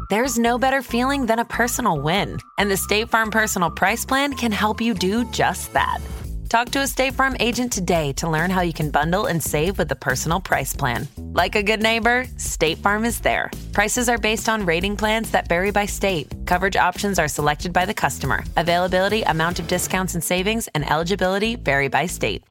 There's no better feeling than a personal win. And the State Farm Personal Price Plan can help you do just that. Talk to a State Farm agent today to learn how you can bundle and save with the Personal Price Plan. Like a good neighbor, State Farm is there. Prices are based on rating plans that vary by state. Coverage options are selected by the customer. Availability, amount of discounts and savings, and eligibility vary by state.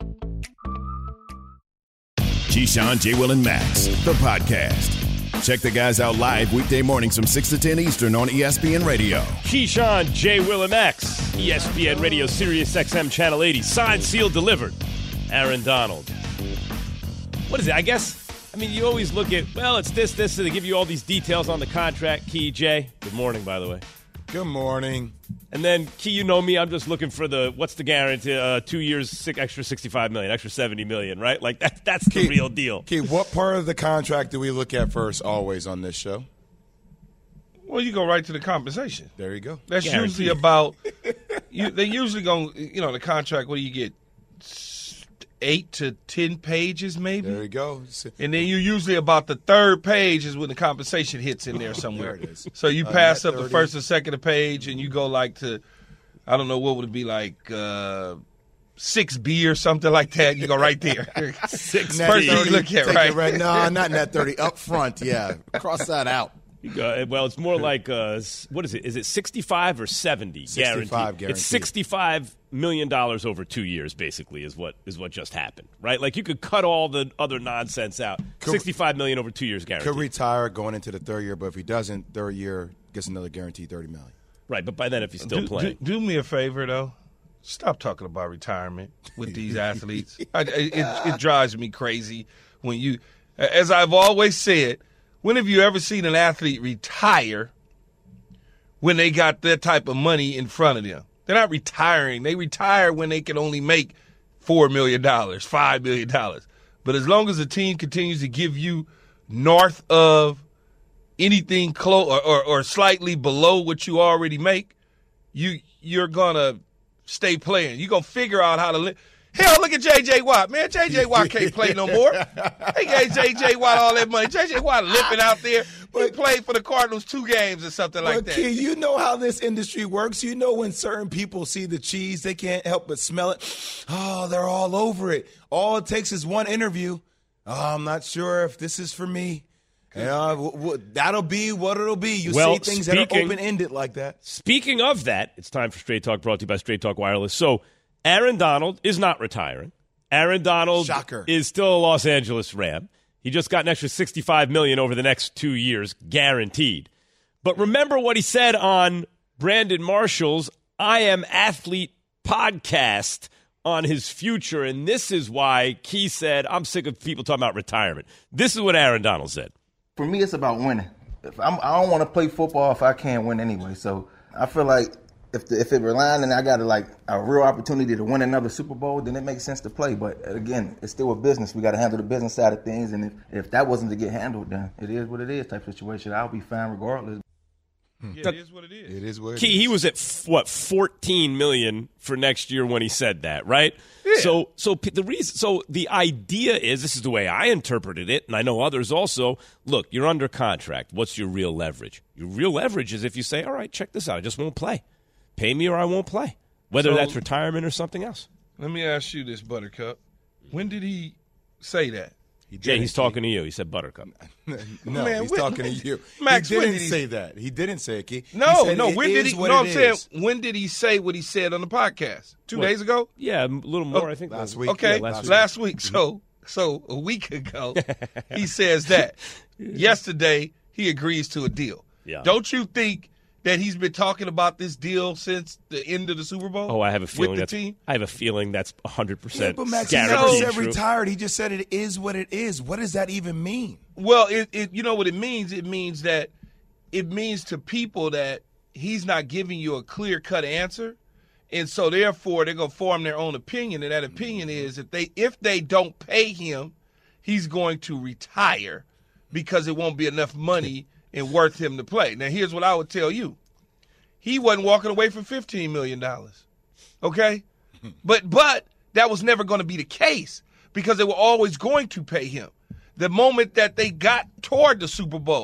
Keyshawn, J. Will, and Max, the podcast. Check the guys out live weekday mornings from 6 to 10 Eastern on ESPN Radio. Keyshawn, J. Will, and Max, ESPN Radio, Sirius XM Channel 80. Signed, sealed, delivered. Aaron Donald. What is it? I mean, you always look at, well, it's this, so they give you all these details on the contract. Key, Jay, good morning, by the way. Good morning. And then, Key, you know me, I'm just looking for what's the guarantee? 2 years, extra $65 million, extra $70 million, right? Like, that's the real deal. Key, what part of the contract do we look at first always on this show? Well, you go right to the compensation. There you go. That's Guaranteed. usually about they usually go, the contract, what do you get? 8 to 10 pages maybe? There you go. And then you usually about the third page is when the compensation hits in there somewhere. There it is. So you pass up 30. the first or second page and you go like to, I don't know, what would it be like, 6B or something like that. You go right there. 6B. First thing you look at, right? No, not net 30. Up front, yeah. Cross that out. Well, it's more like, what is it? Is it 65 or 70 guaranteed? It's $65 million over 2 years, basically, is what just happened, right? Like, you could cut all the other nonsense out. $65 million over 2 years guaranteed. Could retire going into the third year, but if he doesn't, third year gets another guaranteed $30 million. Right, but by then, if he's still playing. Do me a favor, though. Stop talking about retirement with these athletes. It drives me crazy when you, as I've always said, when have you ever seen an athlete retire when they got that type of money in front of them? They're not retiring. They retire when they can only make $4 million, $5 million. But as long as the team continues to give you north of anything close or slightly below what you already make, you're going to stay playing. You're going to figure out how to live. Hell, look at J.J. Watt, man. J.J. Watt can't play no more. They gave J.J. Watt all that money. J.J. Watt limping out there. He played for the Cardinals 2 games or something like that. Key, you know how this industry works. You know when certain people see the cheese, they can't help but smell it. Oh, they're all over it. All it takes is one interview. Oh, I'm not sure if this is for me. That'll be what it'll be. You see things that are open-ended like that. Speaking of that, it's time for Straight Talk, brought to you by Straight Talk Wireless. So, Aaron Donald is not retiring. Aaron Donald is still a Los Angeles Ram. He just got an extra $65 million over the next 2 years, guaranteed. But remember what he said on Brandon Marshall's I Am Athlete podcast on his future, and this is why Key said, I'm sick of people talking about retirement. This is what Aaron Donald said. For me, it's about winning. I don't want to play football if I can't win anyway. So I feel like if it relying and I got a real opportunity to win another Super Bowl, then it makes sense to play. But again, it's still a business. We got to handle the business side of things. And if that wasn't to get handled, then it is what it is type of situation. I'll be fine regardless. Yeah, it is what it is. It is what it is. Key, he was at, $14 million for next year when he said that, right? Yeah. So the idea is, this is the way I interpreted it, and I know others also, look, you're under contract. What's your real leverage? Your real leverage is if you say, all right, check this out, I just won't play. Pay me or I won't play, whether that's retirement or something else. Let me ask you this, Buttercup. When did he say that? He's talking to you. He said Buttercup. No, man, he's talking to you. Max, he didn't say that. He didn't say it, Key. No. When did he? I'm saying, when did he say what he said on the podcast? 2 days ago? Yeah, a little more, I think. Last week. Okay, yeah, last week. So a week ago, he says that. Yesterday, he agrees to a deal. Yeah. Don't you think that he's been talking about this deal since the end of the Super Bowl? Oh, I have a feeling with the team. I have a feeling that's 100% Yeah, but Max, he never guaranteed said true. retired. He just said it is what it is. What does that even mean? Well, you know what it means? It means to people that he's not giving you a clear-cut answer, and so therefore they're going to form their own opinion, and that opinion is if they don't pay him, he's going to retire because it won't be enough money and worth him to play. Now, here's what I would tell you. He wasn't walking away for $15 million, okay? But that was never going to be the case because they were always going to pay him. The moment that they got toward the Super Bowl,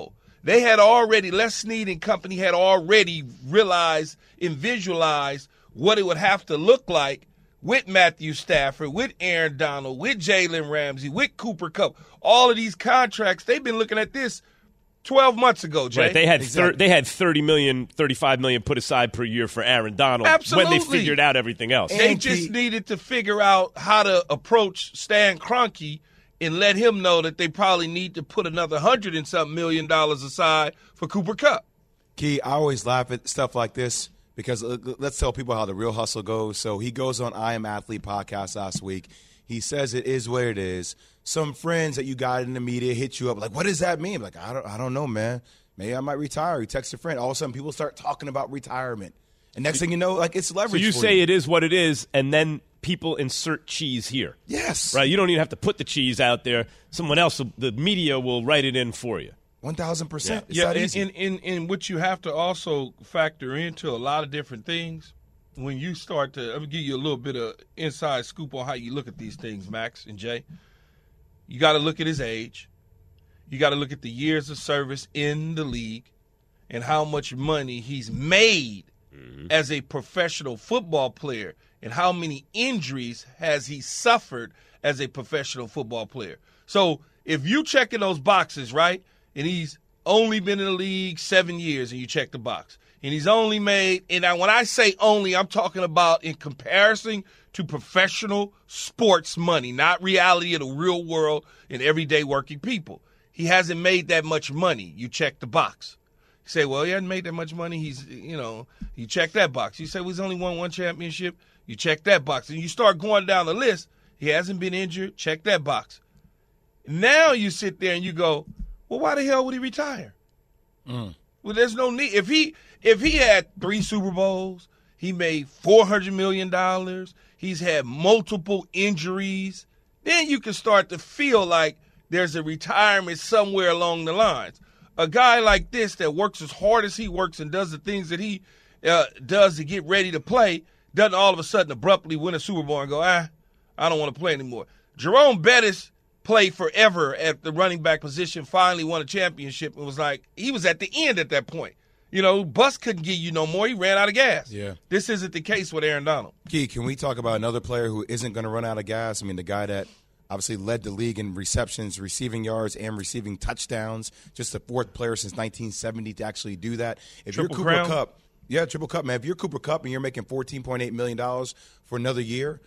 They had already, Les Snead and company had already realized and visualized what it would have to look like with Matthew Stafford, with Aaron Donald, with Jalen Ramsey, with Cooper Kupp. All of these contracts, they've been looking at this 12 months ago, Jay. Right, they had $30 million, $35 million put aside per year for Aaron Donald. Absolutely. When they figured out everything else. They just needed to figure out how to approach Stan Kroenke and let him know that they probably need to put another $100 and something million aside for Cooper Kupp. Key, I always laugh at stuff like this because let's tell people how the real hustle goes. So he goes on I Am Athlete podcast last week. He says it is what it is. Some friends that you got in the media hit you up like, what does that mean? Like, I don't know, man. Maybe I might retire. You text a friend. All of a sudden, people start talking about retirement. And next thing you know, like, it's leverage. So you say it is what it is, and then people insert cheese here. Yes. Right? You don't even have to put the cheese out there. Someone else, the media will write it in for you. 1,000%. Yeah, and what you have to also factor into a lot of different things when you start to – I'm going to give you a little bit of inside scoop on how you look at these things, Max and Jay. You got to look at his age. You got to look at the years of service in the league and how much money he's made as a professional football player and how many injuries has he suffered as a professional football player. So if you checking those boxes, right, and he's only been in the league 7 years and you check the box, and he's only made, and when I say only, I'm talking about in comparison to professional sports money, not reality of the real world and everyday working people. He hasn't made that much money. You check the box. You say, well, he hasn't made that much money. You check that box. You say, well, he's only won one championship. You check that box. And you start going down the list. He hasn't been injured. Check that box. Now you sit there and you go, well, why the hell would he retire? Well, there's no need. If he had 3 Super Bowls, he made $400 million, he's had multiple injuries, then you can start to feel like there's a retirement somewhere along the lines. A guy like this that works as hard as he works and does the things that he does to get ready to play doesn't all of a sudden abruptly win a Super Bowl and go, I don't want to play anymore. Jerome Bettis played forever at the running back position, finally won a championship, and was like, he was at the end at that point. Bus couldn't give you no more. He ran out of gas. Yeah. This isn't the case with Aaron Donald. Key, can we talk about another player who isn't going to run out of gas? I mean, the guy that obviously led the league in receptions, receiving yards, and receiving touchdowns. Just the 4th player since 1970 to actually do that. If you're Cooper Kupp, Triple Cup, man. If you're Cooper Kupp and you're making $14.8 million for another year,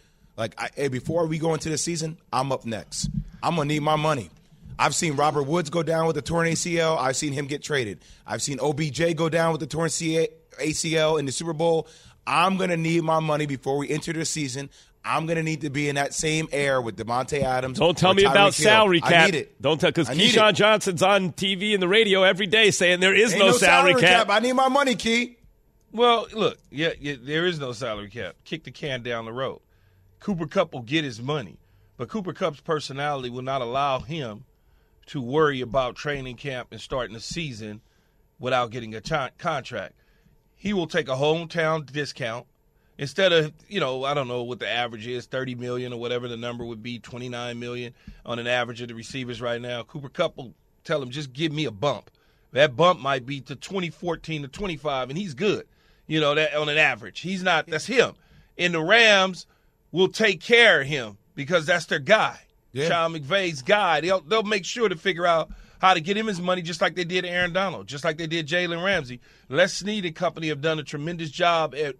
before we go into the season, I'm up next. I'm going to need my money. I've seen Robert Woods go down with a torn ACL. I've seen him get traded. I've seen OBJ go down with a torn ACL in the Super Bowl. I'm going to need my money before we enter the season. I'm going to need to be in that same air with Devontae Adams. Don't tell me about salary cap. I need it. Don't tell, because Keyshawn Johnson's on TV and the radio every day saying there is no salary cap. I need my money, Key. Well, look, yeah, there is no salary cap. Kick the can down the road. Cooper Kupp will get his money, but Cooper Kupp's personality will not allow him to worry about training camp and starting the season without getting a contract. He will take a hometown discount. Instead of, I don't know what the average is, $30 million or whatever the number would be, $29 million on an average of the receivers right now. Cooper Kupp will tell him, just give me a bump. That bump might be to 2014 to 25, and he's good, that on an average. He's not, that's him. And the Rams will take care of him because that's their guy. Yeah. Sean McVay's guy. They'll make sure to figure out how to get him his money just like they did Aaron Donald, just like they did Jalen Ramsey. Les Snead and company have done a tremendous job at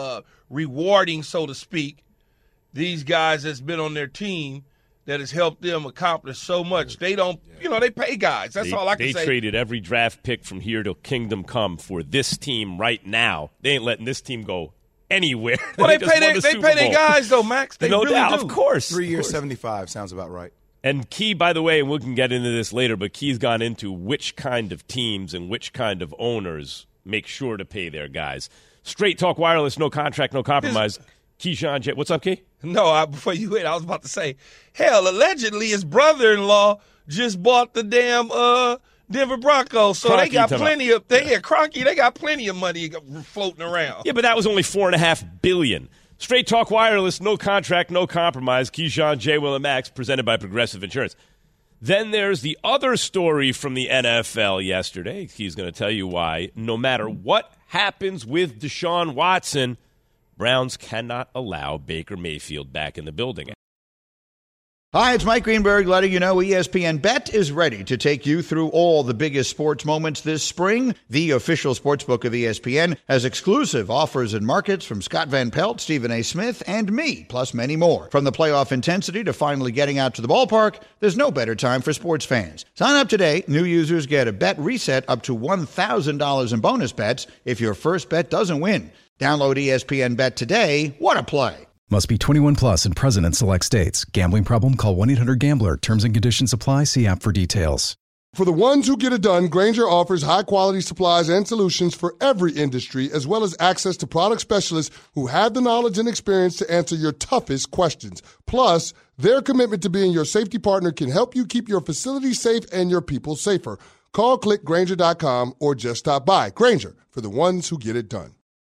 rewarding, so to speak, these guys that's been on their team that has helped them accomplish so much. They don't, they pay guys. That's all I can say. They traded every draft pick from here till kingdom come for this team right now. They ain't letting this team go anywhere. Well, they pay their guys, though, Max. They no really doubt, do. of course. 3 years, 75 sounds about right. And Key, by the way, and we can get into this later, but Key's gone into which kind of teams and which kind of owners make sure to pay their guys. Straight Talk Wireless, no contract, no compromise. Keyshawn J. What's up, Key? No, before you went, I was about to say, hell, allegedly his brother-in-law just bought the damn Denver Broncos, so Kroenke, they got plenty of Kroenke, they got plenty of money floating around. Yeah, but that was only $4.5 billion. Straight Talk Wireless, no contract, no compromise. Keyshawn, J. Will, and Max, presented by Progressive Insurance. Then there's the other story from the NFL yesterday. He's going to tell you why. No matter what happens with Deshaun Watson, Browns cannot allow Baker Mayfield back in the building. Hi, it's Mike Greenberg letting you know ESPN Bet is ready to take you through all the biggest sports moments this spring. The official sportsbook of ESPN has exclusive offers and markets from Scott Van Pelt, Stephen A. Smith, and me, plus many more. From the playoff intensity to finally getting out to the ballpark, there's no better time for sports fans. Sign up today. New users get a bet reset up to $1,000 in bonus bets if your first bet doesn't win. Download ESPN Bet today. What a play. Must be 21 plus and present in select states. Gambling problem? Call 1-800-GAMBLER. Terms and conditions apply. See app for details. For the ones who get it done, Grainger offers high-quality supplies and solutions for every industry, as well as access to product specialists who have the knowledge and experience to answer your toughest questions. Plus, their commitment to being your safety partner can help you keep your facility safe and your people safer. Call clickgrainger.com or just stop by. Grainger, for the ones who get it done.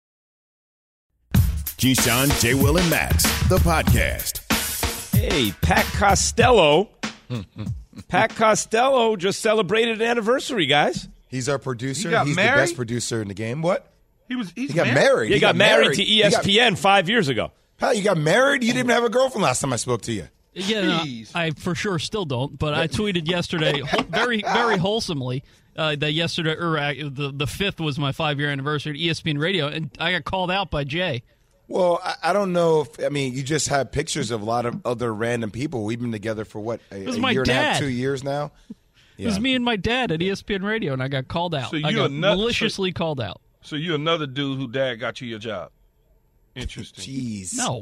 Keyshawn, J. Will, and Max, the podcast. Hey, Pat Costello. Pat Costello just celebrated an anniversary, guys. He's our producer. He got He's married? the best producer in the game. What? He got married. He got married to ESPN 5 years ago. Pat, you got married? You didn't even have a girlfriend last time I spoke to you. Yeah, no, I for sure still don't. But I tweeted yesterday, very, very wholesomely, that yesterday, or the 5th was my 5-year anniversary at ESPN Radio, and I got called out by Jay. Well, I don't know if, you just have pictures of a lot of other random people. We've been together for what, a year and a half, 2 years now? Yeah. It was me and my dad at ESPN Radio, and I got called out. So I got maliciously called out. So you're another dude who dad got you your job. Interesting. Jeez. No.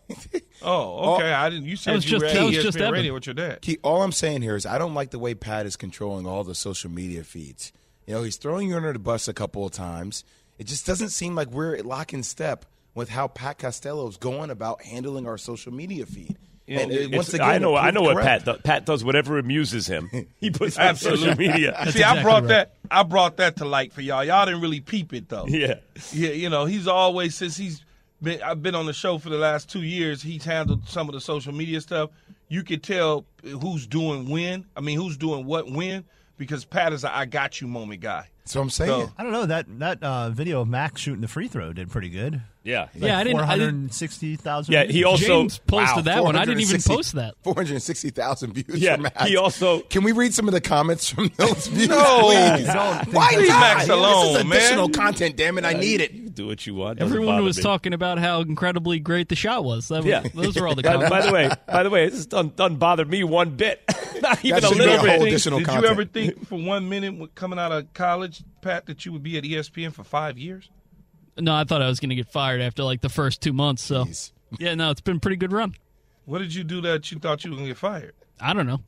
Oh, okay. I didn't. You said you were at ESPN Radio with your dad. All I'm saying here is I don't like the way Pat is controlling all the social media feeds. He's throwing you under the bus a couple of times. It just doesn't seem like we're lock in step with how Pat Costello's going about handling our social media feed. Once again, I know what Pat does. Pat does whatever amuses him. He puts on social media. See, exactly I brought that to light for y'all. Y'all didn't really peep it though. Yeah. He's always, since I've been on the show for the last 2 years, he's handled some of the social media stuff. You could tell who's doing who's doing what when, because Pat is a I got you moment guy. That's what I'm saying. So, I don't know, that video of Max shooting the free throw did pretty good. Yeah. Yeah, I didn't. 460,000 Yeah, he also James posted that one. I didn't even post that. 460,000 views. Yeah, for Max. he also. Can we read some of the comments from those views? No, please? Why leave Max alone, This is additional man. content. Damn it, I need it. You do what you want. Everyone was talking about how incredibly great the shot was. Those were all the comments. By the way, this doesn't bother me one bit. Not even That a should be little a whole bit. additional Did content. you ever think for 1 minute coming out of college, Pat, that you would be at ESPN for 5 years? No, I thought I was going to get fired after like the first 2 months. So, Jeez. yeah, no, it's been a pretty good run. What did you do that you thought you were going to get fired? I don't know.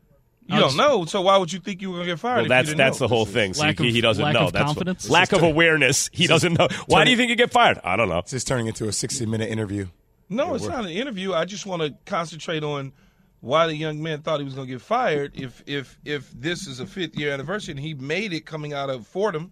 You don't know, so why would you think you were going to get fired? Well, if you that's didn't the whole thing. So Lack he doesn't of know. That's confidence? lack of awareness. He doesn't know. Why do you think you get fired? I don't know. This is turning into a 60-minute interview. No, it's not an interview. I just want to concentrate on why the young man thought he was going to get fired if this is a 5th-year anniversary and he made it coming out of Fordham.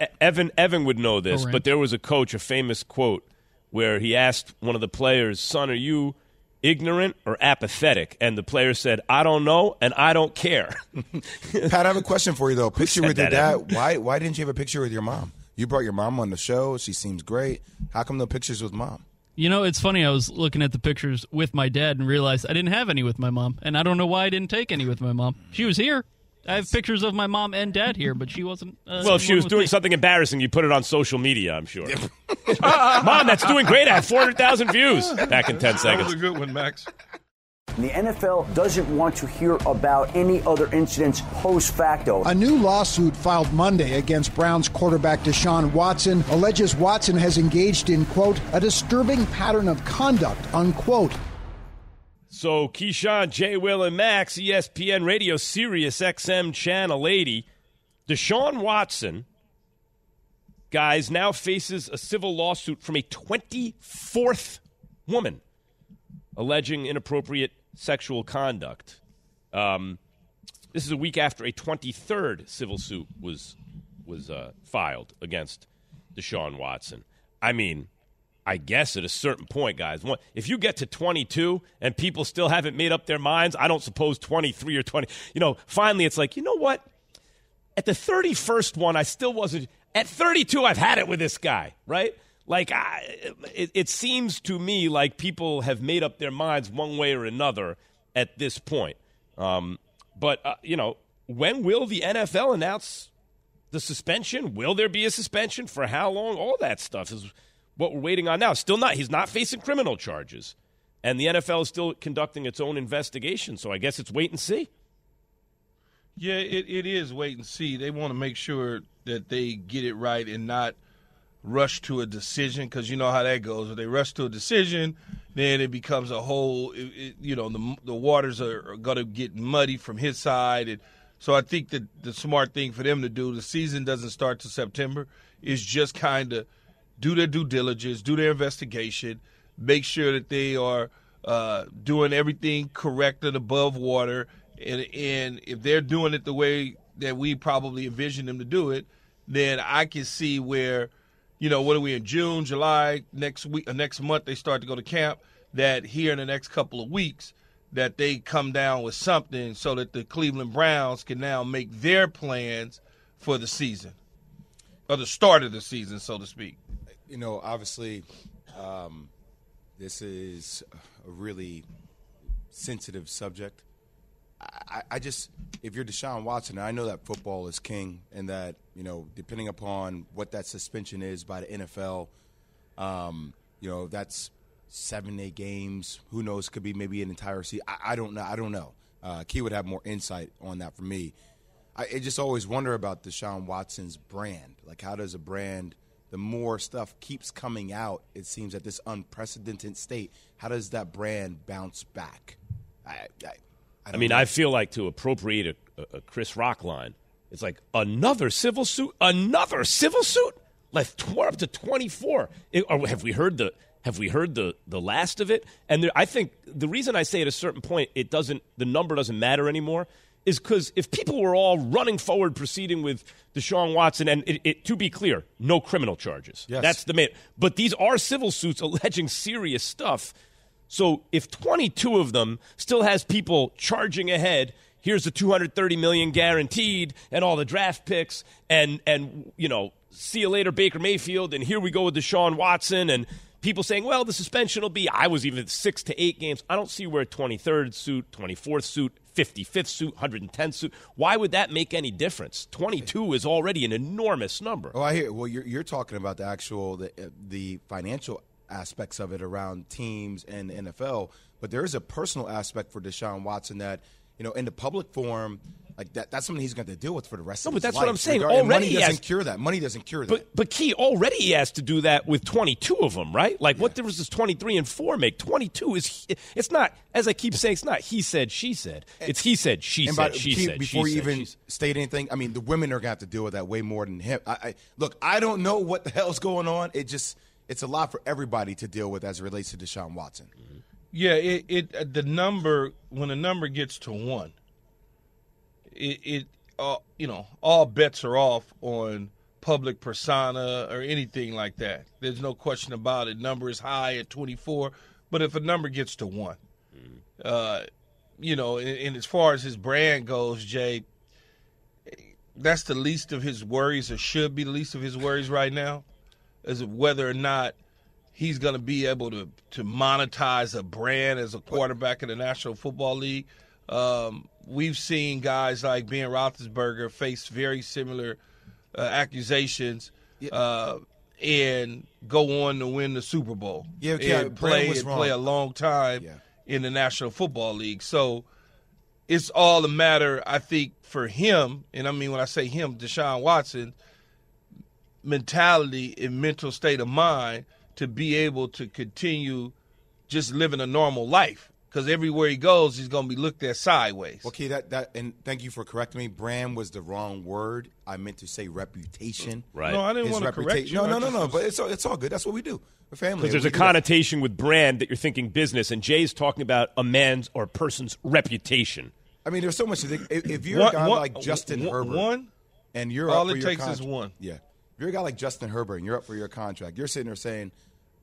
Evan would know this, Correct. but there was a coach, a famous quote, where he asked one of the players, "Son, are you ignorant or apathetic?" And the player said, "I don't know, and I don't care." Pat, I have a question for you, though. Picture with your said that, dad. Why didn't you have a picture with your mom? You brought your mom on the show. She seems great. How come no pictures with mom? It's funny. I was looking at the pictures with my dad and realized I didn't have any with my mom. And I don't know why I didn't take any with my mom. She was here. I have pictures of my mom and dad here, but she wasn't. Well, if she was doing something embarrassing, you put it on social media, I'm sure. Mom, that's doing great. I have 400,000 views. Back in 10 That was seconds. a good one, Max. The NFL doesn't want to hear about any other incidents post facto. A new lawsuit filed Monday against Browns quarterback Deshaun Watson alleges Watson has engaged in, quote, a disturbing pattern of conduct, unquote. So, Keyshawn, J. Will, and Max, ESPN Radio, Sirius XM Channel 80. Deshaun Watson, guys, now faces a civil lawsuit from a 24th woman alleging inappropriate sexual conduct. This is a week after a 23rd civil suit was filed against Deshaun Watson. I mean, I guess at a certain point, guys, if you get to 22 and people still haven't made up their minds, I don't suppose 23 or 20. Finally it's like, you know what? At the 31st one, I still wasn't. At 32, I've had it with this guy, right? Like, it seems to me like people have made up their minds one way or another at this point. But when will the NFL announce the suspension? Will there be a suspension? For how long? All that stuff is what we're waiting on now. He's not facing criminal charges. And the NFL is still conducting its own investigation. So I guess it's wait and see. Yeah, it is wait and see. They want to make sure that they get it right and not rush to a decision, because you know how that goes. If they rush to a decision, then it becomes a whole, the waters are going to get muddy from his side. And so I think that the smart thing for them to do, the season doesn't start till September, is just kind of do their due diligence, do their investigation, make sure that they are doing everything correct and above water. And if they're doing it the way that we probably envision them to do it, then I can see where, what are we in June, July, next month they start to go to camp, that here in the next couple of weeks that they come down with something so that the Cleveland Browns can now make their plans for the season, or the start of the season, so to speak. Obviously, this is a really sensitive subject. I just, if you're Deshaun Watson, I know that football is king, and that, depending upon what that suspension is by the NFL, that's 7-8 games. Who knows? Could be maybe an entire season. I don't know. Key would have more insight on that for me. I just always wonder about Deshaun Watson's brand. Like, how does a brand, the more stuff keeps coming out, it seems at this unprecedented state, how does that brand bounce back? I feel like to appropriate a Chris Rock line, it's like another civil suit. Like we're up to 24. Have we heard the last of it? And I think the reason I say at a certain point the number doesn't matter anymore is because if people were all running forward proceeding with Deshaun Watson, and to be clear, no criminal charges. Yes. That's the main. But these are civil suits alleging serious stuff. So if 22 of them still has people charging ahead, here's the $230 million guaranteed and all the draft picks and see you later Baker Mayfield, and here we go with Deshaun Watson, and people saying, well, the suspension will be, I was even 6 to 8 games. I don't see where 23rd suit, 24th suit, 55th suit, 110th suit. Why would that make any difference? 22 is already an enormous number. Oh, I hear. Well, you're talking about the financial aspects of it around teams and the NFL, but there is a personal aspect for Deshaun Watson that, in the public forum, like that's something he's going to deal with for the rest of his life. No, but that's what I'm saying. Money doesn't cure that. Money doesn't cure that. But Key, already he has to do that with 22 of them, right? Like, what difference does 23 and 4 make? 22 it's not, as I keep saying, it's not he said, she said. It's he said, she said, she said. Before you even state anything, the women are going to have to deal with that way more than him. Look, I don't know what the hell's going on. It's a lot for everybody to deal with as it relates to Deshaun Watson. Yeah, the number, when a number gets to 1, all bets are off on public persona or anything like that. There's no question about it. Number is high at 24, but if a number gets to 1, and as far as his brand goes, Jay, that's the least of his worries, or should be the least of his worries right now, is whether or not he's going to be able to monetize a brand as a quarterback in the National Football League. We've seen guys like Ben Roethlisberger face very similar accusations and go on to win the Super Bowl and play a long time in the National Football League. So it's all a matter, I think, for him, and when I say him, Deshaun Watson, mentality and mental state of mind to be able to continue just living a normal life. Because everywhere he goes, he's going to be looked at sideways. Okay, and thank you for correcting me. Brand was the wrong word. I meant to say reputation. Right. No, I didn't want to correct you. No. But it's all good. That's what we do. We're family. Because there's a connotation with brand that you're thinking business, and Jay's talking about a man's or a person's reputation. There's so much to think. If you're a guy like Justin Herbert, and you're all up for it your takes contract, is 1. Yeah. If you're a guy like Justin Herbert and you're up for your contract, you're sitting there saying,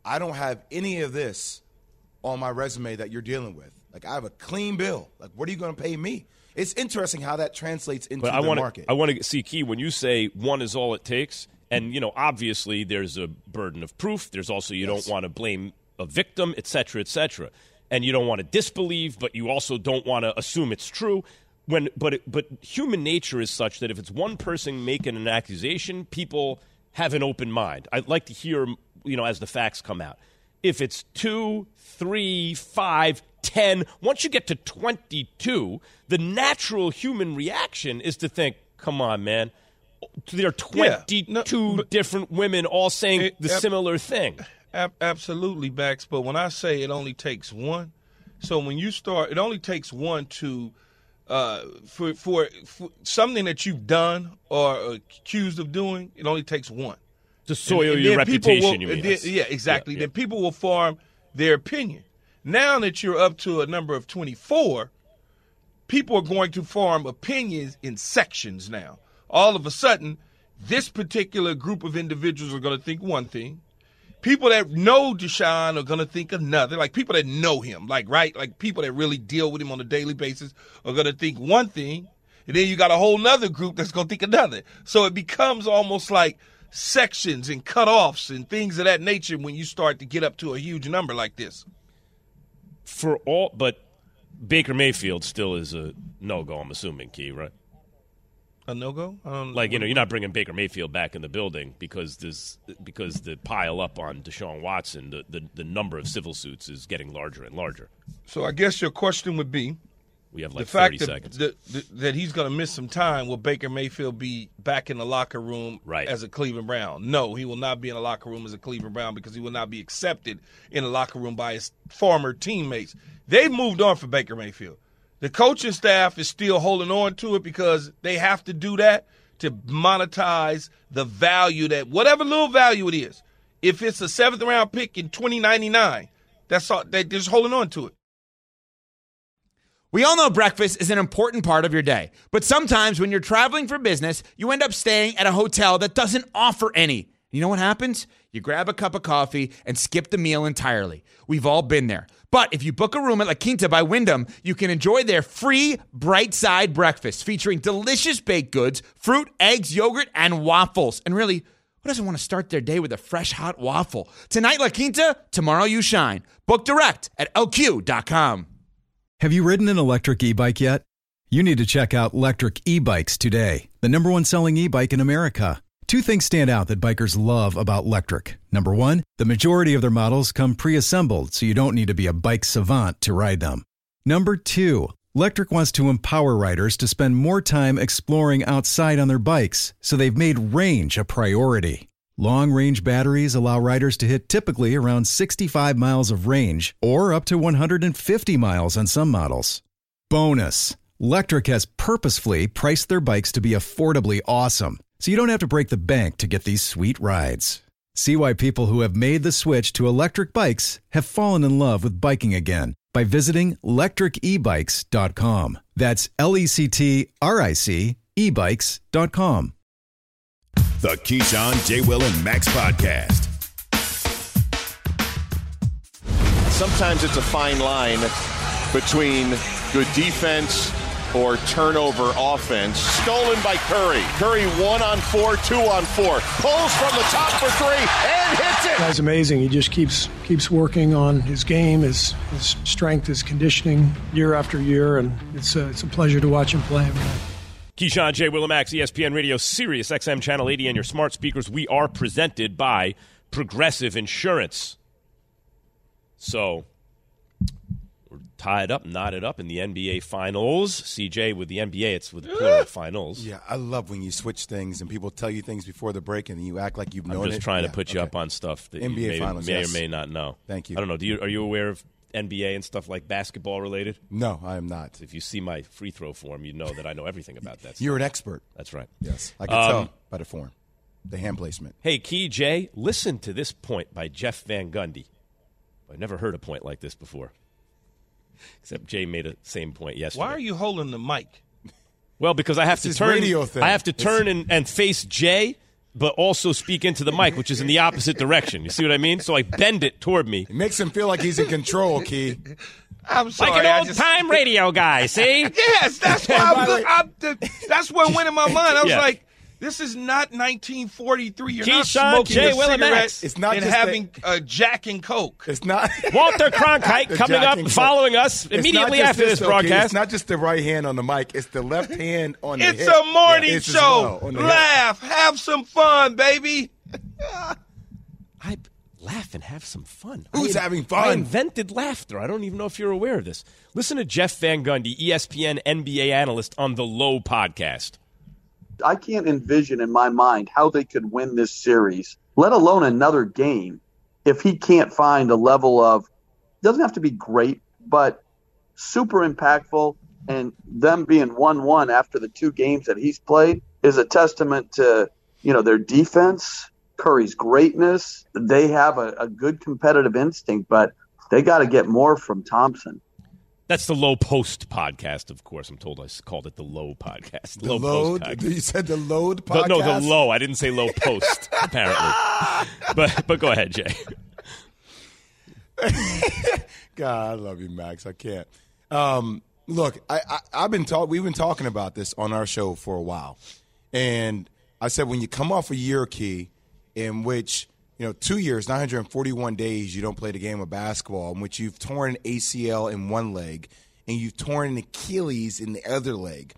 I don't have any of this on my resume that you're dealing with. Like, I have a clean bill. Like, what are you going to pay me? It's interesting how that translates into the market. I want to see, Key, when you say one is all it takes, and, obviously there's a burden of proof. There's also you don't want to blame a victim, et cetera, and you don't want to disbelieve, but you also don't want to assume it's true. But human nature is such that if it's one person making an accusation, people have an open mind. I'd like to hear, as the facts come out. If it's 2, 3, 5, 10, once you get to 22, the natural human reaction is to think, come on, man. There are 22 different women all saying the similar thing. Absolutely, Bax. But when I say it only takes one, so when you start, it only takes one to for something that you've done or accused of doing, it only takes one. To soil your reputation, you mean. Yeah, exactly. Then people will form their opinion. Now that you're up to a number of 24, people are going to form opinions in sections now. All of a sudden, this particular group of individuals are going to think one thing. People that know Deshaun are going to think another. Like people that know him, like people that really deal with him on a daily basis are going to think one thing. And then you got a whole nother group that's going to think another. So it becomes almost like sections and cutoffs and things of that nature when you start to get up to a huge number like this. But Baker Mayfield still is a no-go, I'm assuming, Key, right? A no-go? You're not bringing Baker Mayfield back in the building because the pile up on Deshaun Watson, the number of civil suits is getting larger and larger. So I guess your question would be, we have like the fact 30 seconds. that he's going to miss some time, will Baker Mayfield be back in the locker room as a Cleveland Brown? No, he will not be in the locker room as a Cleveland Brown because he will not be accepted in the locker room by his former teammates. They've moved on for Baker Mayfield. The coaching staff is still holding on to it because they have to do that to monetize the value that whatever little value it is. If it's a 7th-round pick in 2099, that's all, they're just holding on to it. We all know breakfast is an important part of your day, but sometimes when you're traveling for business, you end up staying at a hotel that doesn't offer any. You know what happens? You grab a cup of coffee and skip the meal entirely. We've all been there. But if you book a room at La Quinta by Wyndham, you can enjoy their free Bright Side breakfast featuring delicious baked goods, fruit, eggs, yogurt, and waffles. And really, who doesn't want to start their day with a fresh, hot waffle? Tonight, La Quinta, tomorrow you shine. Book direct at lq.com. Have you ridden an electric e-bike yet? You need to check out Electric E-Bikes today, the #1 selling e-bike in America. Two things stand out that bikers love about Electric. Number one, the majority of their models come pre-assembled, so you don't need to be a bike savant to ride them. Number two, Electric wants to empower riders to spend more time exploring outside on their bikes, so they've made range a priority. Long-range batteries allow riders to hit typically around 65 miles of range, or up to 150 miles on some models. Bonus, Electric has purposefully priced their bikes to be affordably awesome, so you don't have to break the bank to get these sweet rides. See why people who have made the switch to electric bikes have fallen in love with biking again by visiting lectricebikes.com. That's LECTRIC ebikes.com. The Keyshawn, J. Will, and Max podcast. Sometimes it's a fine line between good defense or turnover offense. Stolen by Curry. Curry 1-on-4, 2-on-4. Pulls from the top for 3 and hits it. Guy's amazing. He just keeps working on his game, his strength, his conditioning year after year, and it's a pleasure to watch him play. Keyshawn, J. Will, and Max, ESPN Radio, Sirius XM Channel 80, and your smart speakers. We are presented by Progressive Insurance. So, we're knotted up in the NBA Finals. CJ, with the NBA, it's with the plural finals. Yeah, I love when you switch things and people tell you things before the break and you act like you've known it. I'm just trying to put you up on stuff that NBA you Finals, may or may not know. Thank you. I don't know. Are you aware of NBA and stuff like basketball related? No, I am not. If you see my free throw form, you know that I know everything about that stuff. You're an expert. That's right. Yes, I can tell by the form, the hand placement. Hey, Key J, listen to this point by Jeff Van Gundy. I've never heard a point like this before. Except Jay made the same point yesterday. Why are you holding the mic? Well, because I have to turn. I have to turn and face Jay but also speak into the mic, which is in the opposite direction. You see what I mean? So I bend it toward me. It makes him feel like he's in control, Key. I'm sorry. Like an old-time radio guy, see? Yes, that's why that's what went in my mind. I was like, this is not 1943. You're not smoking a cigarette it's not and just having Jack and Coke. It's not. Walter Cronkite coming up and following us immediately after this broadcast. It's not just the right hand on the mic. It's the left hand on the It's hip. a morning show. Well, Laugh. Have some fun, baby. I laugh and have some fun. Who's having fun? I invented laughter. I don't even know if you're aware of this. Listen to Jeff Van Gundy, ESPN NBA analyst on the Low podcast. I can't envision in my mind how they could win this series, let alone another game, if he can't find a level of, doesn't have to be great, but super impactful. And them being 1-1 after the 2 games that he's played is a testament to, their defense, Curry's greatness. They have a good competitive instinct, but they got to get more from Thompson. That's the Low Post podcast, of course. I'm told I called it the Low podcast. The Load? You said the Load podcast? No, the Low. I didn't say Low Post, apparently. But go ahead, Jay. God, I love you, Max. I can't. Look, we've been talking about this on our show for a while. And I said when you come off a year, Key, in which 2 years, 941 days, you don't play the game of basketball, in which you've torn an ACL in one leg and you've torn an Achilles in the other leg.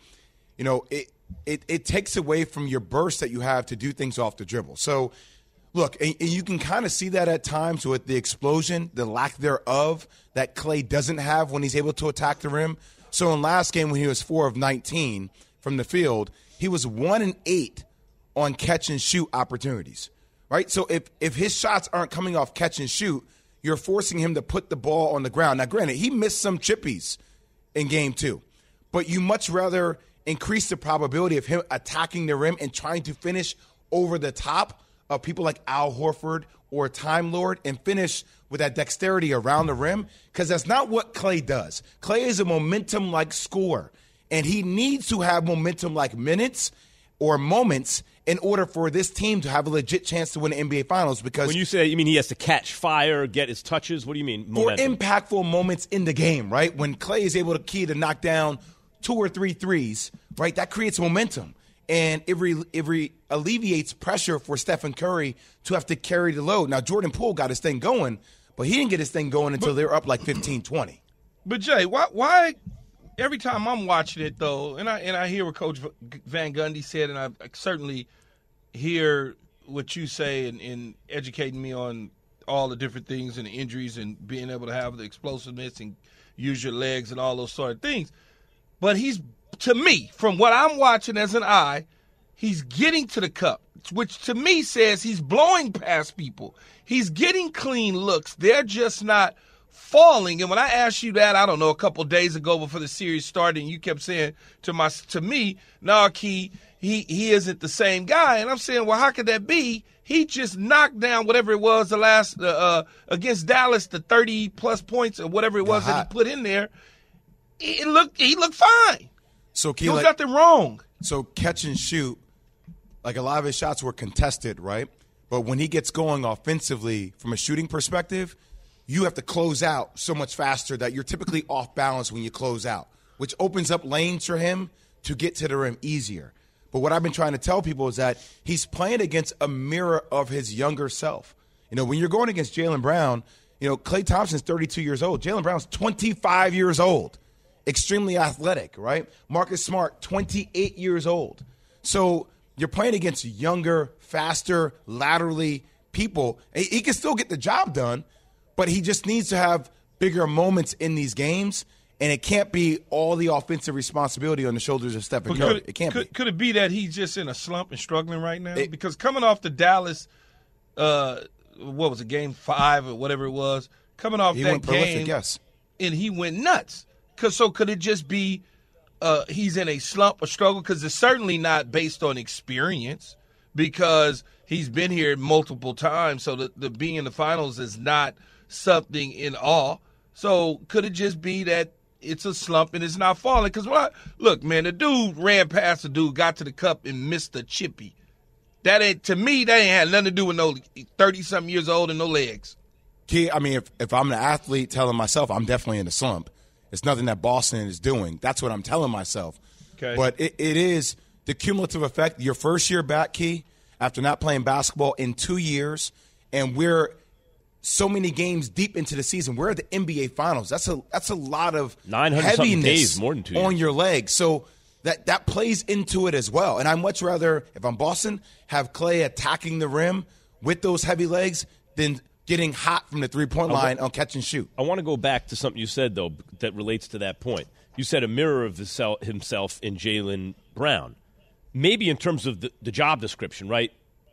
It takes away from your burst that you have to do things off the dribble. So, look, and you can kind of see that at times with the explosion, the lack thereof that Clay doesn't have when he's able to attack the rim. So in last game when he was 4 of 19 from the field, he was 1 and 8 on catch and shoot opportunities. Right? So if his shots aren't coming off catch and shoot, you're forcing him to put the ball on the ground. Now, granted, he missed some chippies in game 2, but you much rather increase the probability of him attacking the rim and trying to finish over the top of people like Al Horford or Time Lord and finish with that dexterity around the rim, because that's not what Clay does. Clay is a momentum-like scorer, and he needs to have momentum-like minutes or moments in order for this team to have a legit chance to win the NBA Finals. Because when you say that, you mean he has to catch fire, get his touches? What do you mean? Momentum? For impactful moments in the game, right? When Clay is able to knock down 2 or 3 threes, right? That creates momentum. And it alleviates pressure for Stephen Curry to have to carry the load. Now, Jordan Poole got his thing going, but he didn't get his thing going until they were up like 15-20. But, Jay, why every time I'm watching it, though, and I hear what Coach Van Gundy said, and I certainly hear what you say in educating me on all the different things and the injuries and being able to have the explosiveness and use your legs and all those sort of things. But he's, to me, from what I'm watching as an eye, he's getting to the cup, which to me says he's blowing past people. He's getting clean looks. They're just not falling. And when I asked you that, I don't know, a couple of days ago before the series started, and you kept saying to me, "No, Key, he isn't the same guy." And I'm saying, well, how could that be? He just knocked down whatever it was the last against Dallas, the 30-plus points or whatever it was that he put in there. He looked fine. So Key, there was nothing wrong. So catch and shoot, like a lot of his shots were contested, right? But when he gets going offensively from a shooting perspective, you have to close out so much faster that you're typically off balance when you close out, which opens up lanes for him to get to the rim easier. But what I've been trying to tell people is that he's playing against a mirror of his younger self. When you're going against Jaylen Brown, Klay Thompson's 32 years old. Jaylen Brown's 25 years old. Extremely athletic, right? Marcus Smart, 28 years old. So you're playing against younger, faster, laterally people. He can still get the job done, but he just needs to have bigger moments in these games, and it can't be all the offensive responsibility on the shoulders of Stephen Curry. It can't be. Could it be that he's just in a slump and struggling right now? Because coming off the Dallas, what was it, Game 5 or whatever it was, coming off that game, yes. And he went nuts. So could it just be he's in a slump or struggle? Because it's certainly not based on experience, because he's been here multiple times. So the being in the finals is not something in awe. So could it just be that it's a slump and it's not falling? Because look, man, the dude ran past the dude, got to the cup, and missed the chippy. To me, that ain't had nothing to do with no 30-something years old and no legs. Key, I mean, if I'm an athlete telling myself I'm definitely in a slump, it's nothing that Boston is doing. That's what I'm telling myself. Okay. But it is the cumulative effect. Your first year back, Key, after not playing basketball in 2 years, and we're so many games deep into the season. We're at the NBA Finals. That's a lot of 900-something days, more than 2 years. On your legs. So that plays into it as well. And I'd much rather, if I'm Boston, have Clay attacking the rim with those heavy legs than getting hot from the three-point line on catch and shoot. I want to go back to something you said, though, that relates to that point. You said a mirror of himself in Jaylen Brown. Maybe in terms of the job description, right?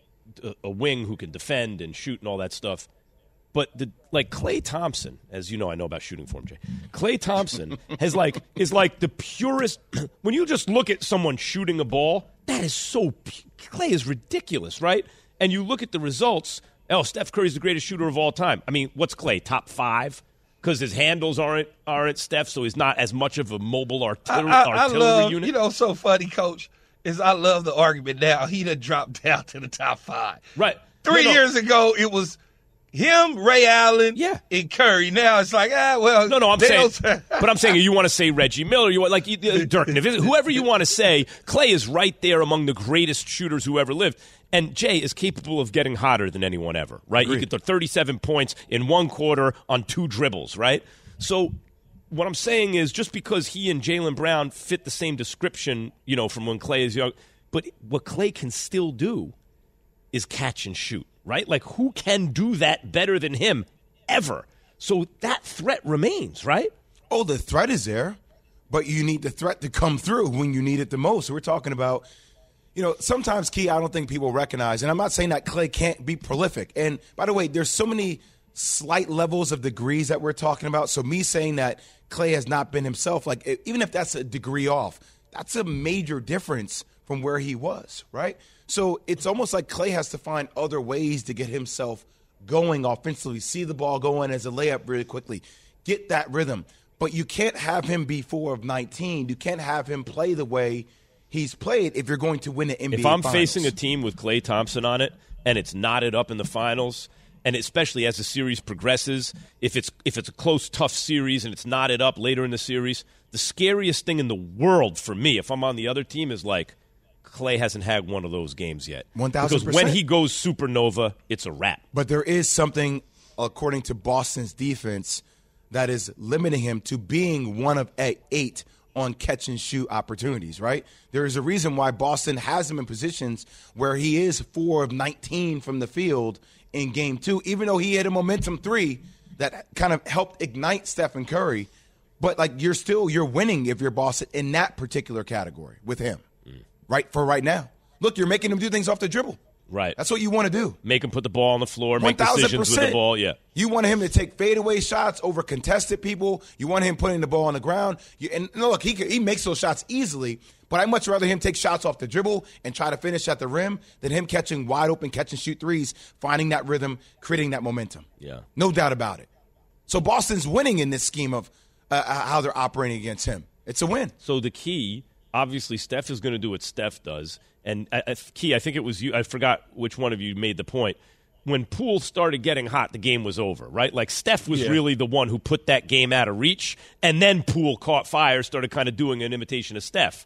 A wing who can defend and shoot and all that stuff. But like Klay Thompson, as you know, I know about shooting form, Jay. Klay Thompson is like the purest. When you just look at someone shooting a ball, that is so. Klay is ridiculous, right? And you look at the results. Oh, Steph Curry's the greatest shooter of all time. I mean, what's Klay? Top 5? Because his handles aren't Steph, so he's not as much of a mobile artillery unit. You know, so funny, Coach, is I love the argument now. He done dropped down to the top 5. Right. 3 years ago, it was him, Ray Allen, and Curry. Now it's like, well. No, I'm saying, but I'm saying you want to say Reggie Miller, you want like Dirk Nowitzki, whoever you want to say. Klay is right there among the greatest shooters who ever lived. And Jay is capable of getting hotter than anyone ever, right? Agreed. You get the 37 points in 1 quarter on 2 dribbles, right? So what I'm saying is just because he and Jaylen Brown fit the same description, you know, from when Klay is young, but what Klay can still do is catch and shoot, right? Like, who can do that better than him ever? So that threat remains, right? Oh, the threat is there, but you need the threat to come through when you need it the most. We're talking about, you know, sometimes, Key, I don't think people recognize, and I'm not saying that Klay can't be prolific. And by the way, there's so many slight levels of degrees that we're talking about. So me saying that Klay has not been himself, like even if that's a degree off, that's a major difference from where he was, right? So it's almost like Klay has to find other ways to get himself going offensively, see the ball going as a layup really quickly, get that rhythm. But you can't have him be 4 of 19. You can't have him play the way he's played if you're going to win the NBA If I'm Finals. facing a team with Klay Thompson on it and it's knotted up in the finals, and especially as the series progresses, if it's a close, tough series and it's knotted up later in the series, the scariest thing in the world for me, if I'm on the other team, is like Klay hasn't had one of those games yet. 1,000%. Because when he goes supernova, it's a wrap. But there is something, according to Boston's defense, that is limiting him to being 1 of 8 on catch-and-shoot opportunities, right? There is a reason why Boston has him in positions where he is 4 of 19 from the field in Game 2, even though he hit a momentum 3 that kind of helped ignite Stephen Curry. But, like, you're winning if you're Boston in that particular category with him, right, for right now. Look, you're making him do things off the dribble. Right. That's what you want to do. Make him put the ball on the floor, make decisions with the ball, yeah. You want him to take fadeaway shots over contested people. You want him putting the ball on the ground. And look, he makes those shots easily, but I'd much rather him take shots off the dribble and try to finish at the rim than him catching wide open catch-and-shoot threes, finding that rhythm, creating that momentum. Yeah. No doubt about it. So Boston's winning in this scheme of how they're operating against him. It's a win. So the key, obviously, Steph is going to do what Steph does. And, Key, I think it was you. I forgot which one of you made the point. When Poole started getting hot, the game was over, right? Like, Steph was really the one who put that game out of reach, and then Poole caught fire, started kind of doing an imitation of Steph.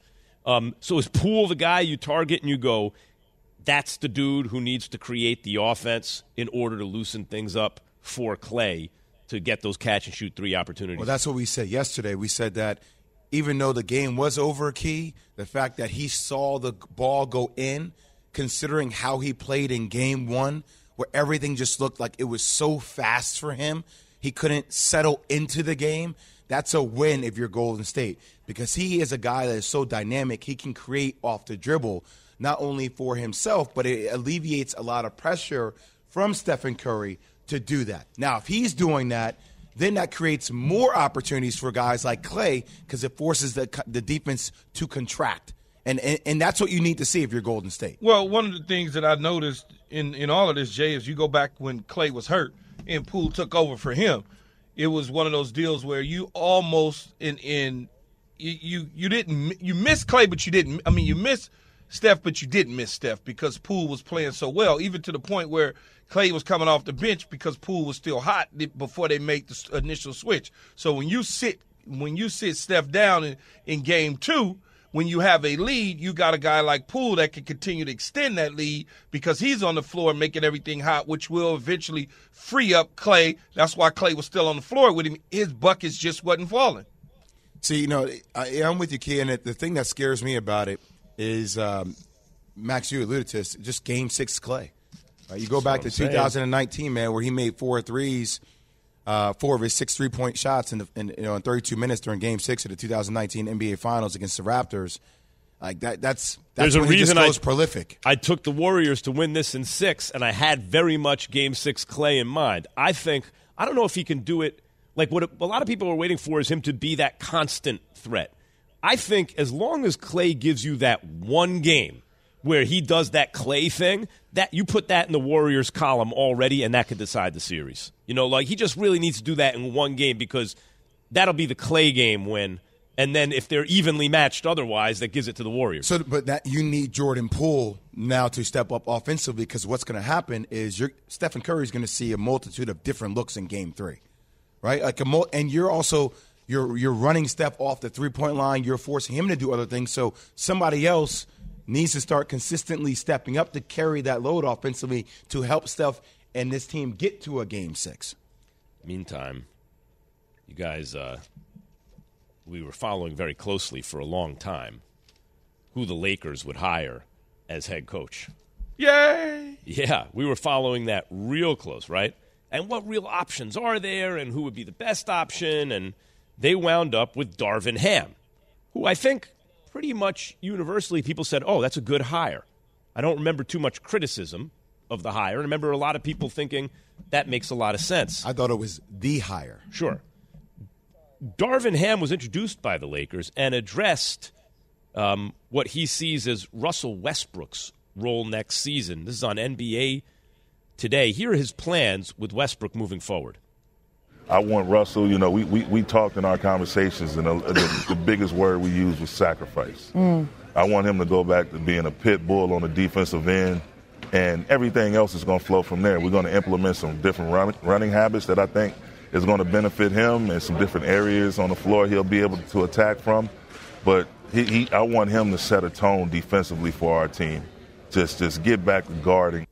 So is Poole the guy you target and you go, that's the dude who needs to create the offense in order to loosen things up for Klay to get those catch-and-shoot 3 opportunities? Well, that's what we said yesterday. We said that even though the game was over, Key, the fact that he saw the ball go in, considering how he played in Game 1, where everything just looked like it was so fast for him, he couldn't settle into the game, that's a win if you're Golden State. Because he is a guy that is so dynamic, he can create off the dribble, not only for himself, but it alleviates a lot of pressure from Stephen Curry to do that. Now, if he's doing that, then that creates more opportunities for guys like Klay because it forces the defense to contract. And that's what you need to see if you're Golden State. Well, one of the things that I noticed in all of this, Jay, is you go back when Klay was hurt and Poole took over for him. It was one of those deals where you almost you missed Klay, but you didn't. I mean, you missed Steph, but you didn't miss Steph because Poole was playing so well, even to the point where Klay was coming off the bench because Poole was still hot before they make the initial switch. So when you sit Steph down in game 2, when you have a lead, you got a guy like Poole that can continue to extend that lead because he's on the floor making everything hot, which will eventually free up Klay. That's why Klay was still on the floor with him. His buckets just wasn't falling. See, I'm with you, Key, and the thing that scares me about it is, Max, you alluded to this, just Game 6 Klay. You go back to 2019, man, where he made 4 threes, 4 of his 6 3-point shots in 32 minutes during Game 6 of the 2019 NBA Finals against the Raptors. Like that's There's a when he reason just goes prolific. I took the Warriors to win this in 6, and I had very much Game 6 Klay in mind. I don't know if he can do it. Like what a lot of people are waiting for is him to be that constant threat. I think as long as Klay gives you that one game where he does that Klay thing, that you put that in the Warriors column already, and that could decide the series. He just really needs to do that in one game because that'll be the Klay game win. And then if they're evenly matched otherwise, that gives it to the Warriors. But that you need Jordan Poole now to step up offensively because what's going to happen is Stephen Curry's going to see a multitude of different looks in Game 3, right? And you're also you're running Steph off the 3-point line. You're forcing him to do other things. So somebody else needs to start consistently stepping up to carry that load offensively to help Steph and this team get to a Game 6. Meantime, you guys, we were following very closely for a long time who the Lakers would hire as head coach. Yay! Yeah, we were following that real close, right? And what real options are there and who would be the best option? And they wound up with Darvin Ham, who I think pretty much universally people said, oh, that's a good hire. I don't remember too much criticism of the hire. I remember a lot of people thinking that makes a lot of sense. I thought it was the hire. Sure. Darvin Ham was introduced by the Lakers and addressed what he sees as Russell Westbrook's role next season. This is on NBA Today. Here are his plans with Westbrook moving forward. I want Russell, we talked in our conversations, and the biggest word we used was sacrifice. I want him to go back to being a pit bull on the defensive end, and everything else is going to flow from there. We're going to implement some different running habits that I think is going to benefit him and some different areas on the floor he'll be able to attack from. But I want him to set a tone defensively for our team. Just get back to guarding.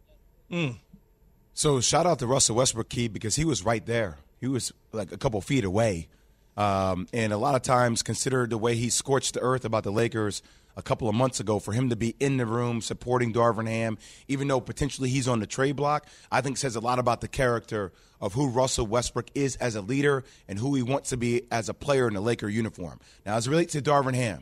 So shout out to Russell Westbrook, Key, because he was right there. He was like a couple feet away. And a lot of times considered the way he scorched the earth about the Lakers a couple of months ago, for him to be in the room supporting Darvin Ham, even though potentially he's on the trade block, I think says a lot about the character of who Russell Westbrook is as a leader and who he wants to be as a player in the Laker uniform. Now, as it relates to Darvin Ham,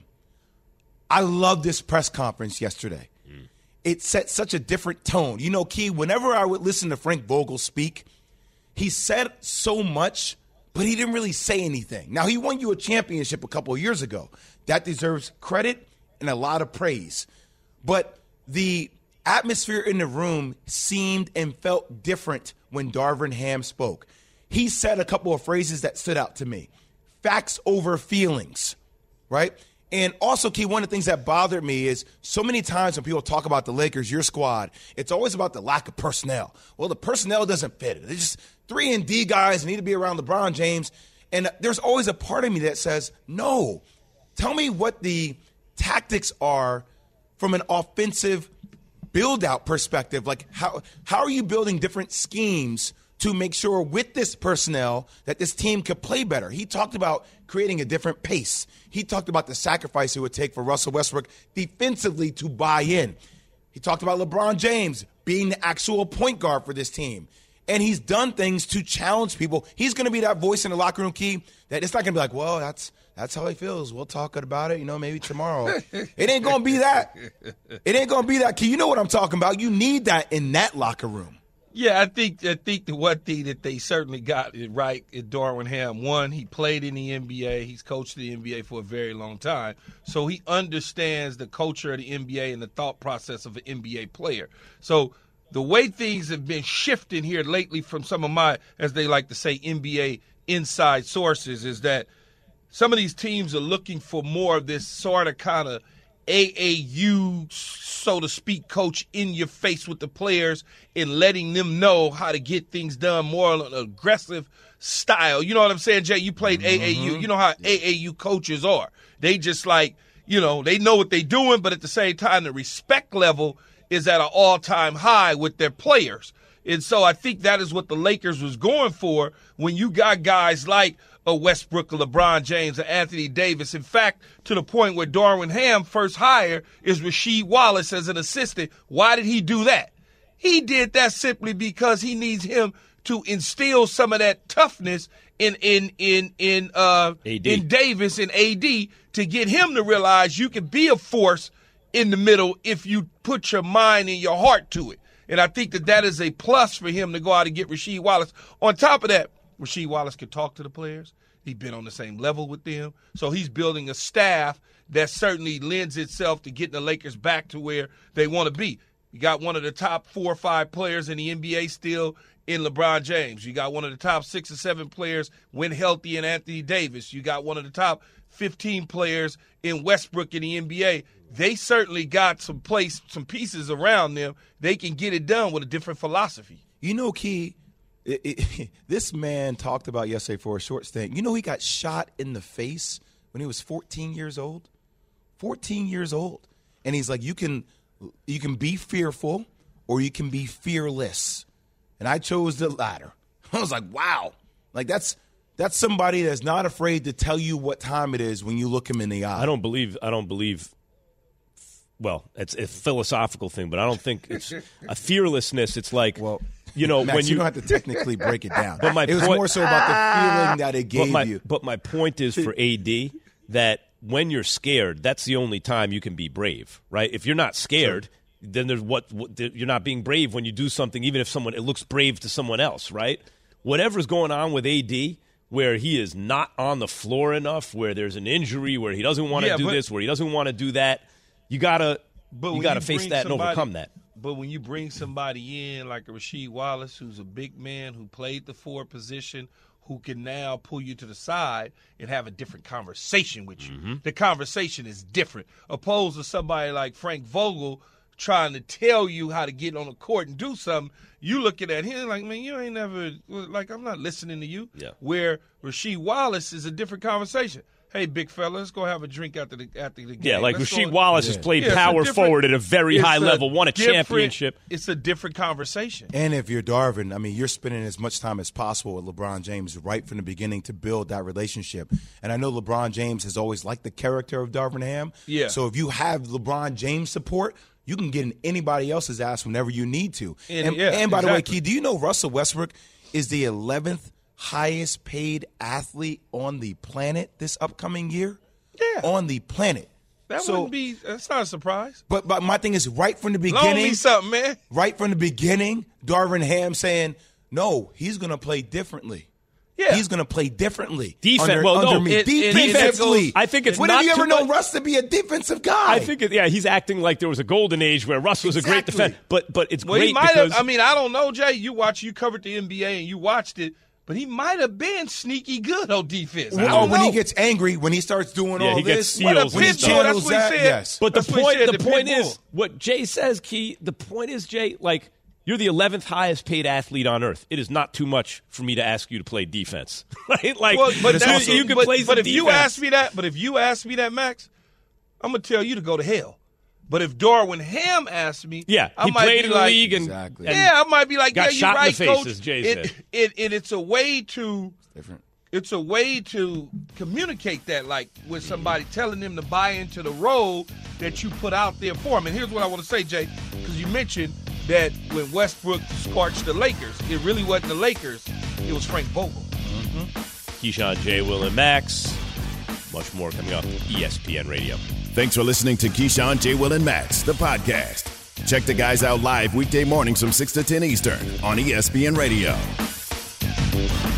I love this press conference yesterday. It set such a different tone. Key, whenever I would listen to Frank Vogel speak, he said so much, but he didn't really say anything. Now, he won you a championship a couple of years ago. That deserves credit and a lot of praise. But the atmosphere in the room seemed and felt different when Darvin Ham spoke. He said a couple of phrases that stood out to me. Facts over feelings, right? And also, Key, one of the things that bothered me is so many times when people talk about the Lakers, your squad, it's always about the lack of personnel. Well, the personnel doesn't fit. They're just 3-and-D guys need to be around LeBron James. And there's always a part of me that says, no, tell me what the tactics are from an offensive build-out perspective. Like, how are you building different schemes to make sure with this personnel that this team could play better? He talked about creating a different pace. He talked about the sacrifice it would take for Russell Westbrook defensively to buy in. He talked about LeBron James being the actual point guard for this team. And he's done things to challenge people. He's going to be that voice in the locker room, Key, that it's not going to be like, well, that's how he feels. We'll talk about it, maybe tomorrow. It ain't going to be that. It ain't going to be that, Key. You know what I'm talking about. You need that in that locker room. Yeah, I think the one thing that they certainly got it right is Darvin Ham. One, he played in the NBA. He's coached the NBA for a very long time. So he understands the culture of the NBA and the thought process of an NBA player. So the way things have been shifting here lately from some of my, as they like to say, NBA inside sources, is that some of these teams are looking for more of this sort of kind of AAU, so to speak, coach in your face with the players and letting them know how to get things done more on an aggressive style. You know what I'm saying, Jay? You played AAU. You know how AAU coaches are. They just like, they know what they're doing, but at the same time, the respect level is at an all-time high with their players. And so I think that is what the Lakers was going for when you got guys like a Westbrook, a LeBron James, or Anthony Davis. In fact, to the point where Darvin Ham first hire is Rasheed Wallace as an assistant. Why did he do that? He did that simply because he needs him to instill some of that toughness in Davis and AD to get him to realize you can be a force in the middle if you put your mind and your heart to it. And I think that is a plus for him to go out and get Rasheed Wallace. On top of that, Rasheed Wallace can talk to the players. He's been on the same level with them. So he's building a staff that certainly lends itself to getting the Lakers back to where they want to be. You got one of the top 4 or 5 players in the NBA still in LeBron James. You got one of the top 6 or 7 players when healthy in Anthony Davis. You got one of the top 15 players in Westbrook in the NBA. They certainly got some pieces around them. They can get it done with a different philosophy. Key, this man talked about yesterday for a short stint. He got shot in the face when he was 14 years old. 14 years old. And he's like, you can be fearful or you can be fearless. And I chose the latter. I was like, wow. Like that's somebody that's not afraid to tell you what time it is when you look him in the eye. I don't believe well, it's a philosophical thing, but I don't think it's a fearlessness. It's like, Max, when you don't have to technically break it down. But it was more so about the feeling that it gave you. But my point is for AD that when you're scared, that's the only time you can be brave, right? If you're not scared, then there's you're not being brave when you do something, even if it looks brave to someone else, right? Whatever's going on with AD, where he is not on the floor enough, where there's an injury, where he doesn't want to do this, where he doesn't want to do that, you gotta face that and overcome that. But when you bring somebody in like a Rasheed Wallace, who's a big man, who played the forward position, who can now pull you to the side and have a different conversation with you. Mm-hmm. The conversation is different, opposed to somebody like Frank Vogel trying to tell you how to get on the court and do something. You looking at him like, man, you ain't never, like, I'm not listening to you. Yeah. Where Rasheed Wallace is a different conversation. Hey, big fella, let's go have a drink after the game. Yeah, like Rasheed Wallace has played power forward at a very high level, won a championship. It's a different conversation. And if you're Darvin, you're spending as much time as possible with LeBron James right from the beginning to build that relationship. And I know LeBron James has always liked the character of Darvin Ham. Yeah. So if you have LeBron James support, you can get in anybody else's ass whenever you need to. And by the way, Key, do you know Russell Westbrook is the 11th highest paid athlete on the planet this upcoming year? Yeah. On the planet. That's not a surprise. But my thing is right from the beginning. Loan me something, man. Right from the beginning, Darvin Ham saying, no, he's going to play differently. Yeah. He's going to play differently. Defensively. I think it's when not have you ever much. known Russ to be a defensive guy? I think, he's acting like there was a golden age where Russ was a great defender. But it's well, great he might because have, I don't know, Jay. You covered the NBA and you watched it. But he might have been sneaky good on defense. When he gets angry, when he starts doing all he this. Gets steals when he channels that's what he said. Yes. But the point is, what Jay says, Key, the point is, Jay, like, you're the 11th highest paid athlete on earth. It is not too much for me to ask you to play defense. Right? Like, you can play some defense. If you ask me that, Max, I'm going to tell you to go to hell. But if Darvin Ham asked me, he played in the league and I might be like, got you're shot right, in the face, coach. as Jay said. It's a way to communicate that, like with somebody telling them to buy into the role that you put out there for them. And here's what I want to say, Jay, because you mentioned that when Westbrook scorched the Lakers, it really wasn't the Lakers, it was Frank Vogel. Mm-hmm. Keyshawn, J. Will, and Max. Much more coming up. ESPN Radio. Thanks for listening to Keyshawn, J. Will, and Max, the podcast. Check the guys out live weekday mornings from 6 to 10 Eastern on ESPN Radio.